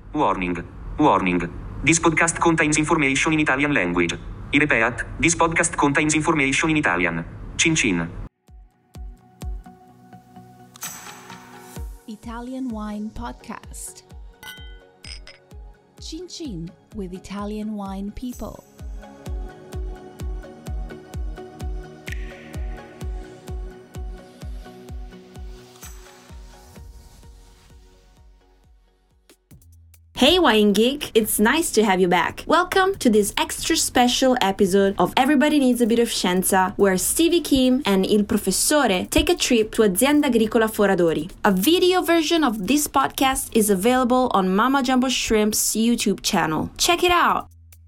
Warning. Warning. This podcast contains information in Italian language. I repeat, this podcast contains information in Italian. Cin cin. Italian Wine Podcast. Cin Cin with Italian Wine People. Hey Wine Geek, it's nice to have you back. Welcome to this extra special episode of Everybody Needs a Bit of Scienza, where Stevie Kim and Il Professore take a trip to Azienda Agricola Foradori. A video version of this podcast is available on Mama Jumbo Shrimp's YouTube channel. Check it out!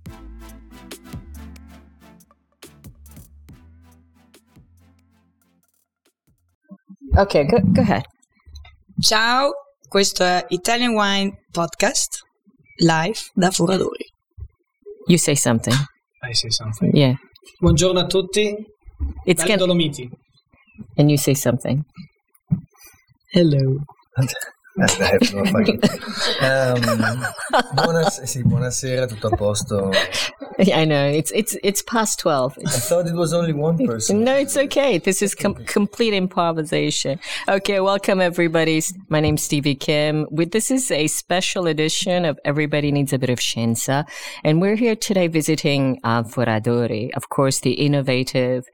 Ok, go ahead. Ciao, questo è Italian Wine Podcast, live da Foradori. You say something. I say something. Yeah. Buongiorno a tutti. It's dalle Dolomiti. And you say something. Hello. Buonasera, tutto a posto. I know, it's past 12. I thought it was only one person. No, it's okay. This is complete improvisation. Okay, welcome everybody. My name's Stevie Kim. This is a special edition of Everybody Needs a Bit of Scienza. And we're here today visiting Foradori, of course, the innovative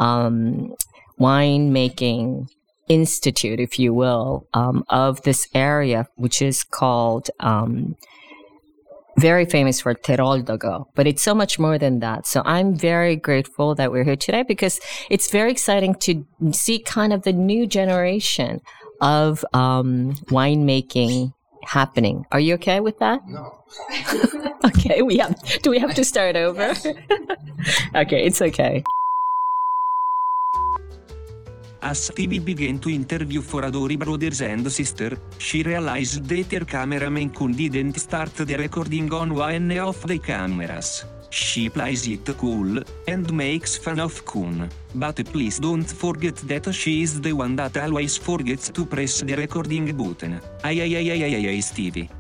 winemaking institute, if you will, of this area, which is called very famous for Teroldego, but it's so much more than that. So I'm very grateful that we're here today because it's very exciting to see kind of the new generation of winemaking happening. Are you okay with that? No. Okay, do we have to start over? Okay, it's okay. As Stevie began to interview Foradori brothers and sister, she realized that her cameraman didn't start the recording on one of the cameras. She plays it cool, and makes fun of Kun. But please don't forget that she is the one that always forgets to press the recording button. Ay, Stevie.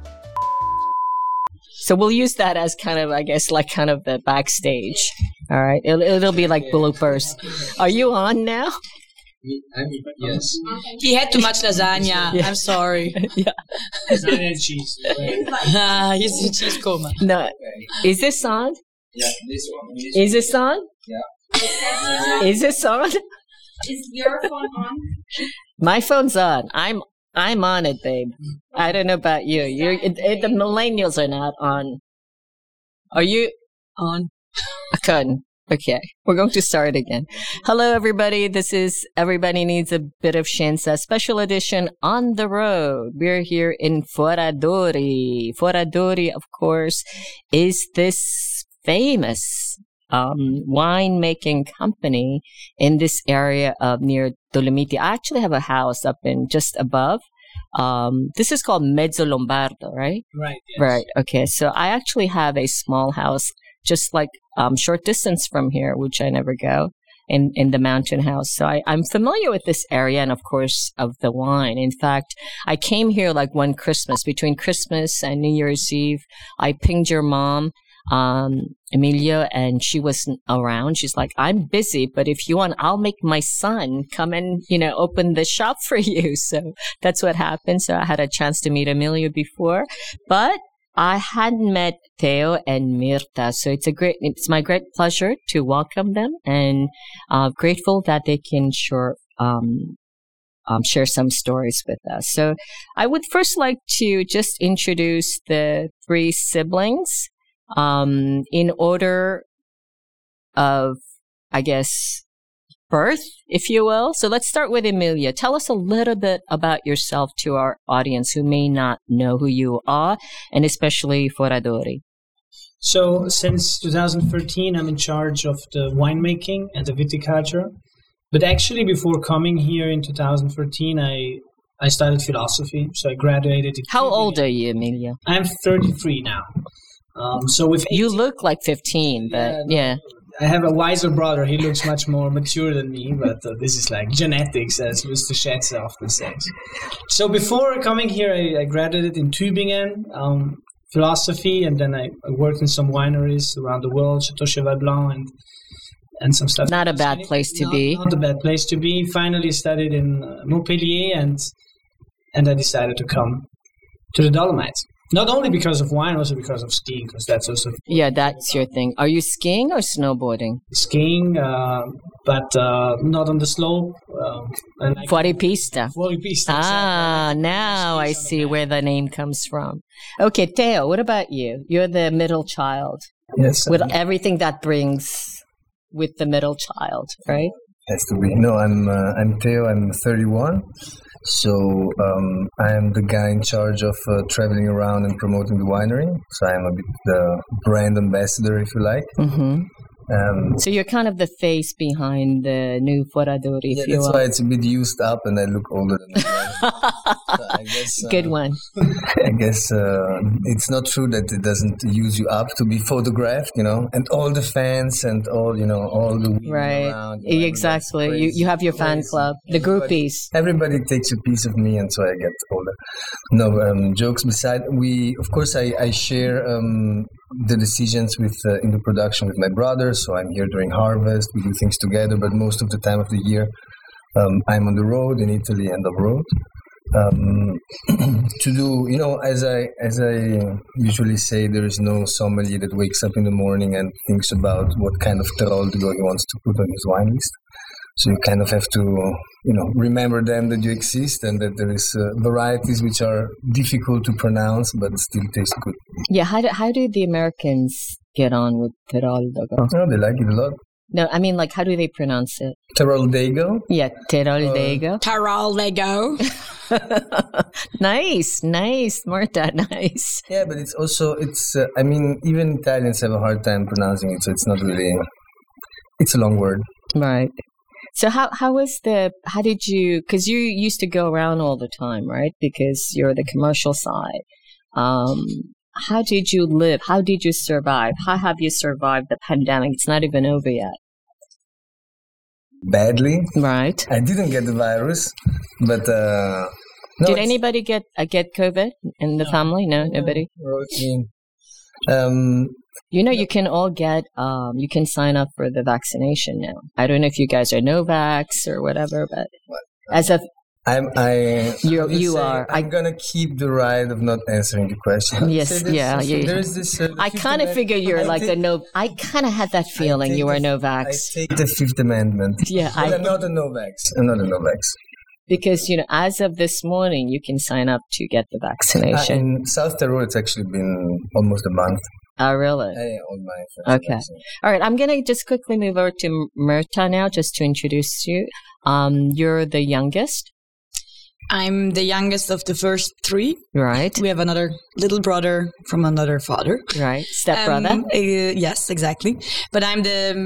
So we'll use that as kind of, I guess, like kind of the backstage. All right, it'll be like bloopers. Are you on now? Yes. He had too much lasagna. Yeah. I'm sorry. Yeah. Lasagna and cheese. He's in cheese coma. No. Is this on? Yeah, this one. Is this on? Yeah. Is this on? Is your phone on? My phone's on. I'm on it, babe. I don't know about you. The millennials are not on. Are you On. I couldn't. Okay, we're going to start again. Hello, everybody. This is Everybody Needs a Bit of Scienza, special edition on the road. We're here in Foradori. Foradori, of course, is this famous winemaking company in this area of near Dolomiti. I actually have a house up in just above. This is called Mezzo Lombardo, right? Right. Yes. Right. Okay. So I actually have a small house just like short distance from here, which I never go, in the mountain house. So I'm familiar with this area and, of course, of the wine. In fact, I came here like one Christmas, between Christmas and New Year's Eve. I pinged your mom, Emilia, and she wasn't around. She's like, I'm busy, but if you want, I'll make my son come and, open the shop for you. So that's what happened. So I had a chance to meet Emilia before, but I hadn't met Theo and Mirta, so it's my great pleasure to welcome them, and grateful that they can share some stories with us. So I would first like to just introduce the three siblings in order of, I guess, birth, if you will. So let's start with Emilia. Tell us a little bit about yourself to our audience who may not know who you are, and especially Foradori. So since 2013, I'm in charge of the winemaking and the viticulture. But actually, before coming here in 2013, I studied philosophy. So I graduated. How old are you, Emilia? I'm 33 now. So with 18, you look like 15, but yeah. I have a wiser brother. He looks much more mature than me, but this is like genetics, as Mr. Schetzer often says. So before coming here, I graduated in Tübingen philosophy, and then I worked in some wineries around the world, Chateau Cheval Blanc and some stuff. Not a bad place to be. Not a bad place to be. Finally studied in Montpellier, and I decided to come to the Dolomites. Not only because of wine, also because of skiing, because that's also... Yeah, that's your thing. Are you skiing or snowboarding? Skiing, but not on the slope. Fuoripista. Fuoripista, Ah, exactly. now I see where the name comes from. Okay, Theo, what about you? You're the middle child. Yes. With everything that brings with the middle child, right? Has to be. No, I'm Theo. I'm 31. So I am the guy in charge of traveling around and promoting the winery. So I'm a bit the brand ambassador, if you like. Mm-hmm. So you're kind of the face behind the new Foradori, if you that's will. why it's a bit used up, and I look older than the guy. So I guess, Good one. I guess it's not true that it doesn't use you up to be photographed, and all the fans and all the women Right. around. Exactly. You have your fan club, the groupies. Everybody takes a piece of me, and so I get older. No, jokes beside, I share the decisions in the production with my brother. So I'm here during harvest. We do things together, but most of the time of the year, I'm on the road in Italy and abroad. To do, as I usually say, there is no sommelier that wakes up in the morning and thinks about what kind of Teroldego he wants to put on his wine list. So you kind of have to, remember them, that you exist, and that there is varieties which are difficult to pronounce but still taste good. Yeah, how do the Americans get on with Teroldego? Oh, they like it a lot. No, I mean, how do they pronounce it? Teroldego. Yeah, Teroldego. Teroldego. Nice, Marta, nice. Yeah, but it's also, even Italians have a hard time pronouncing it, so it's not really, it's a long word. Right. So how did you, because you used to go around all the time, right? Because you're the commercial side. How did you live? How did you survive? How have you survived the pandemic? It's not even over yet. Badly. Right. I didn't get the virus, but... Did anybody get COVID in the family? No, nobody? You can all get, you can sign up for the vaccination now. I don't know if you guys are Novax or whatever, but as of... I'm gonna keep the right of not answering the question. Yes, yeah. There's this. I kind of figure you're I kind of had that feeling you were Novax. I take the Fifth Amendment. Yeah, I'm not a Novax. I'm not a Novax. Because as of this morning, you can sign up to get the vaccination. In South Tyrol, it's actually been almost a month. Oh, really? On my okay. All right. I'm going to just quickly move over to Myrta now, just to introduce you. You're the youngest. I'm the youngest of the first three. Right. We have another little brother from another father. Right. Stepbrother. Yes, exactly. But I'm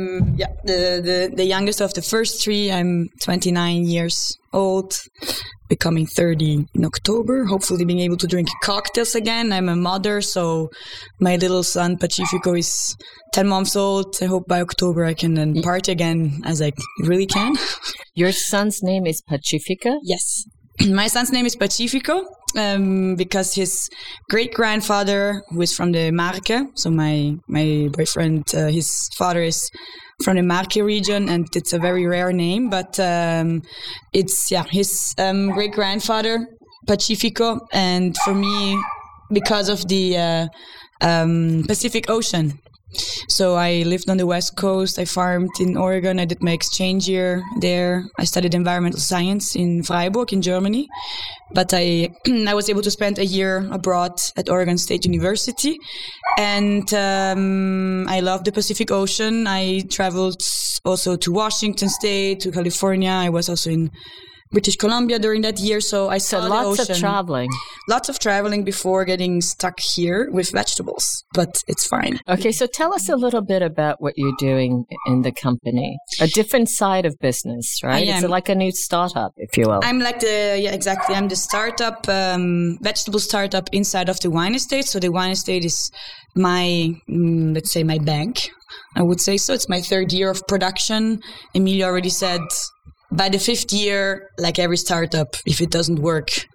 the youngest of the first three. I'm 29 years old, becoming 30 in October. Hopefully being able to drink cocktails again. I'm a mother, so my little son Pacifico is 10 months old. I hope by October I can then party again as I really can. Your son's name is Pacifica? Yes. My son's name is Pacifico because his great-grandfather, who is from the Marche, so my boyfriend, his father is from the Marche region, and it's a very rare name, but it's his great-grandfather, Pacifico, and for me, because of the Pacific Ocean. So I lived on the West Coast. I farmed in Oregon. I did my exchange year there. I studied environmental science in Freiburg in Germany. But I was able to spend a year abroad at Oregon State University. And I love the Pacific Ocean. I traveled also to Washington State, to California. I was also in British Columbia during that year, so I saw lots the ocean. of traveling. Lots of traveling before getting stuck here with vegetables, but it's fine. Okay, so tell us a little bit about what you're doing in the company. A different side of business, right? It's like a new startup, if you will. I'm like exactly. I'm the startup, vegetable startup inside of the wine estate. So the wine estate is my, let's say, my bank, I would say so. It's my third year of production. Emilia already said, by the fifth year, like every startup, if it doesn't work,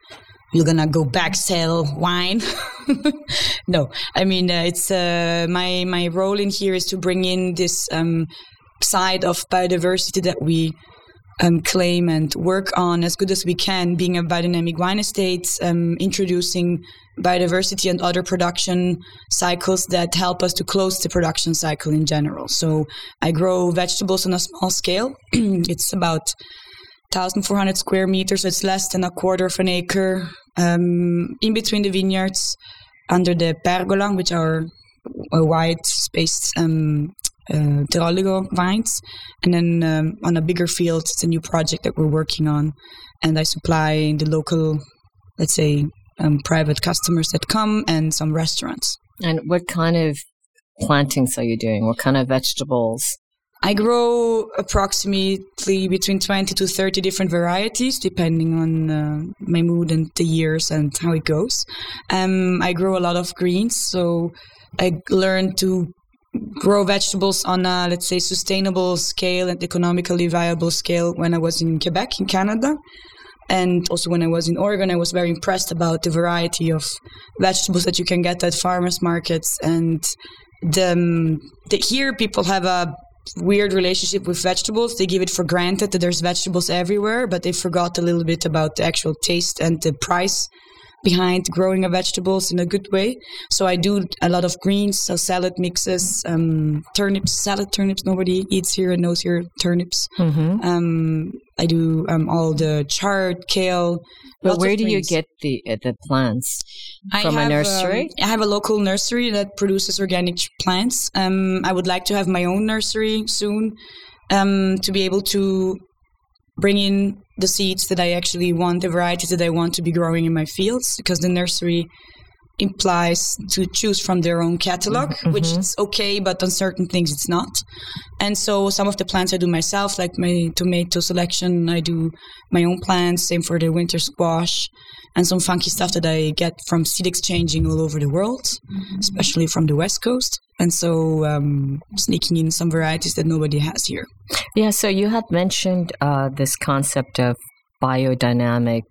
you're gonna go back sell wine. No, I mean it's my role in here is to bring in this side of biodiversity that we claim and work on as good as we can, being a biodynamic wine estate, introducing biodiversity and other production cycles that help us to close the production cycle in general. So I grow vegetables on a small scale. It's about 1,400 square meters, so it's less than a quarter of an acre, in between the vineyards, under the pergola, which are wide-spaced Teroldego vines. And then on a bigger field, it's a new project that we're working on. And I supply the local, let's say, private customers that come and some restaurants. And what kind of plantings are you doing? What kind of vegetables? I grow approximately between 20 to 30 different varieties, depending on my mood and the years and how it goes. I grow a lot of greens, so I learned to grow vegetables on a, let's say, sustainable scale and economically viable scale when I was in Quebec, in Canada. And also when I was in Oregon, I was very impressed about the variety of vegetables that you can get at farmers markets. And here people have a weird relationship with vegetables. They give it for granted that there's vegetables everywhere, but they forgot a little bit about the actual taste and the price behind growing a vegetables in a good way. So I do a lot of greens, so salad mixes, salad turnips. Nobody eats here and knows here turnips. Mm-hmm. I do all the chard, kale. But where do you get the plants? From a nursery? I have a local nursery that produces organic plants. I would like to have my own nursery soon, to be able to bring in the seeds that I actually want, the varieties that I want to be growing in my fields, because the nursery implies to choose from their own catalog, which is okay, but on certain things it's not. And so some of the plants I do myself, like my tomato selection, I do my own plants, same for the winter squash, and some funky stuff that I get from seed exchanging all over the world, especially from the West Coast. And so sneaking in some varieties that nobody has here. Yeah, so you had mentioned this concept of biodynamic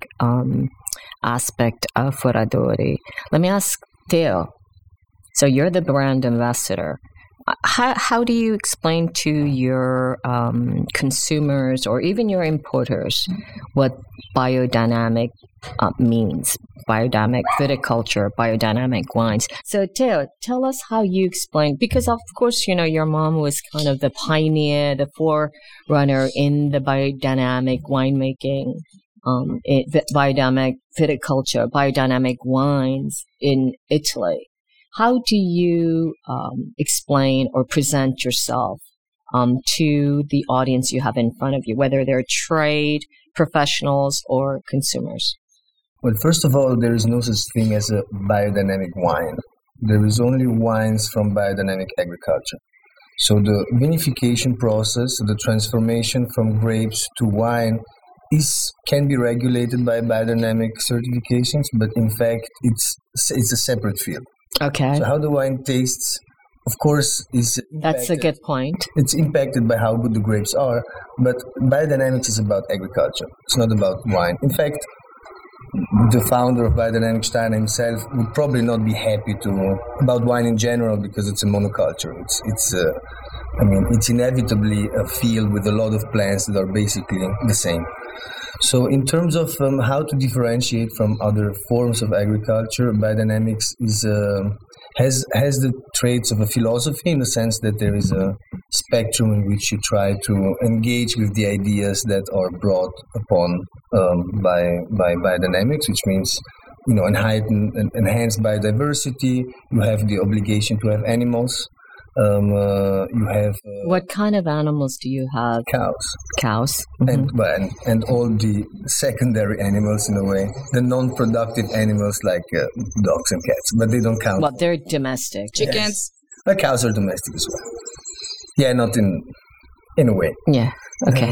aspect of Foradori. Let me ask Theo. So you're the brand ambassador. How do you explain to your consumers or even your importers what biodynamic means? Biodynamic viticulture, biodynamic wines. So Theo, tell us how you explain, because of course, you know, your mom was kind of the pioneer, the forerunner in the biodynamic winemaking, biodynamic viticulture, biodynamic wines in Italy. How do you explain or present yourself to the audience you have in front of you, whether they're trade professionals or consumers? Well, first of all, there is no such thing as a biodynamic wine. There is only wines from biodynamic agriculture. So the vinification process, the transformation from grapes to wine can be regulated by biodynamic certifications, but in fact, it's a separate field. Okay. So how the wine tastes, of course, is impacted. That's a good point. It's impacted by how good the grapes are, but biodynamics is about agriculture. It's not about wine. In fact, the founder of Biodynamic, Steiner himself, would probably not be happy about wine in general because it's a monoculture. It's inevitably a field with a lot of plants that are basically the same. So in terms of how to differentiate from other forms of agriculture, biodynamics has the traits of a philosophy in the sense that there is a spectrum in which you try to engage with the ideas that are brought upon by biodynamics, which means, you know, enhanced biodiversity. You have the obligation to have animals. You have what kind of animals do you have? Cows. Mm-hmm. And all the secondary animals in a way, the non-productive animals like dogs and cats, but they don't count. Well, they're domestic. Chickens. Yes. But cows are domestic as well. Yeah, not in a way. Yeah. Okay.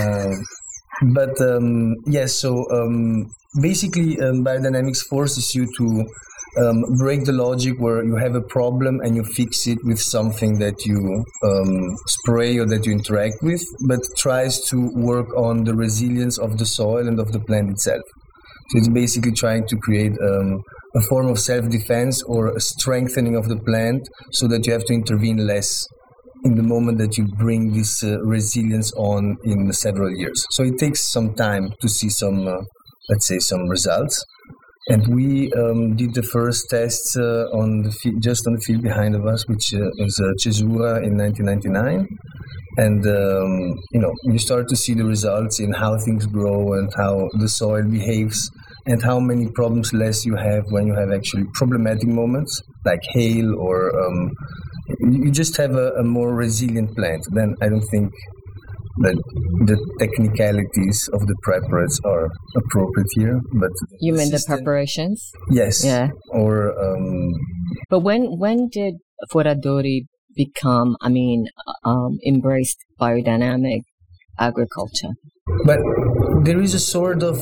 Basically, biodynamics forces you to break the logic where you have a problem and you fix it with something that you spray or that you interact with, but tries to work on the resilience of the soil and of the plant itself. So it's basically trying to create a form of self-defense or a strengthening of the plant so that you have to intervene less in the moment that you bring this resilience on in several years. So it takes some time to see some, let's say, some results. And we did the first tests just on the field behind of us, which is Cesura in 1999. And, you start to see the results in how things grow and how the soil behaves and how many problems less you have when you have actually problematic moments like hail or you just have a more resilient plant. Then I don't think that the technicalities of the preparates are appropriate here. But you mean the preparations? Yes. Yeah. Or but when did Foradori become, embraced biodynamic agriculture? But there is a sort of,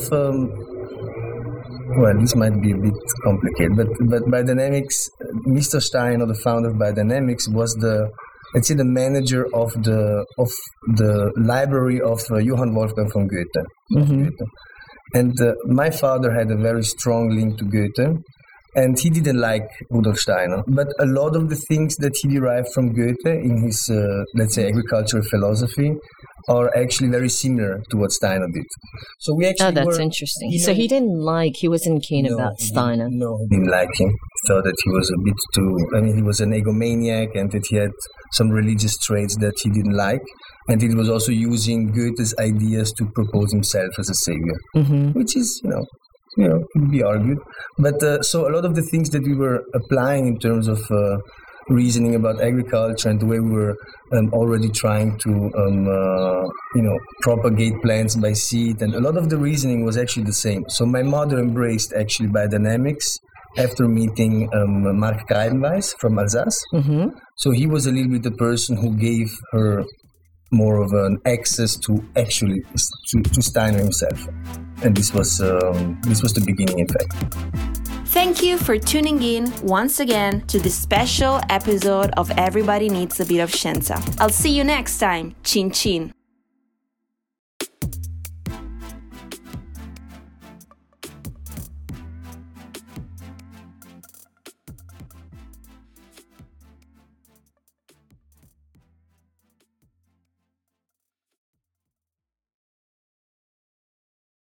this might be a bit complicated, but biodynamics, Mr. Steiner, the founder of biodynamics, was the manager of the library of Johann Wolfgang von Goethe. Mm-hmm. And my father had a very strong link to Goethe. And he didn't like Rudolf Steiner. But a lot of the things that he derived from Goethe in his, agricultural philosophy are actually very similar to what Steiner did. So we actually that's interesting. So he wasn't keen about Steiner. No, he didn't like him. He thought that he was a bit too, he was an egomaniac and that he had some religious traits that he didn't like. And he was also using Goethe's ideas to propose himself as a savior, mm-hmm. which is, could be argued. But so a lot of the things that we were applying in terms of reasoning about agriculture and the way we were already trying to, propagate plants by seed, and a lot of the reasoning was actually the same. So my mother embraced actually biodynamics after meeting Marc Kreidenweiss from Alsace. Mm-hmm. So he was a little bit the person who gave her more of an access to actually to Steiner himself. And this was the beginning, in fact. Thank you for tuning in once again to this special episode of Everybody Needs a Bit of Scienza. I'll see you next time. Cin cin.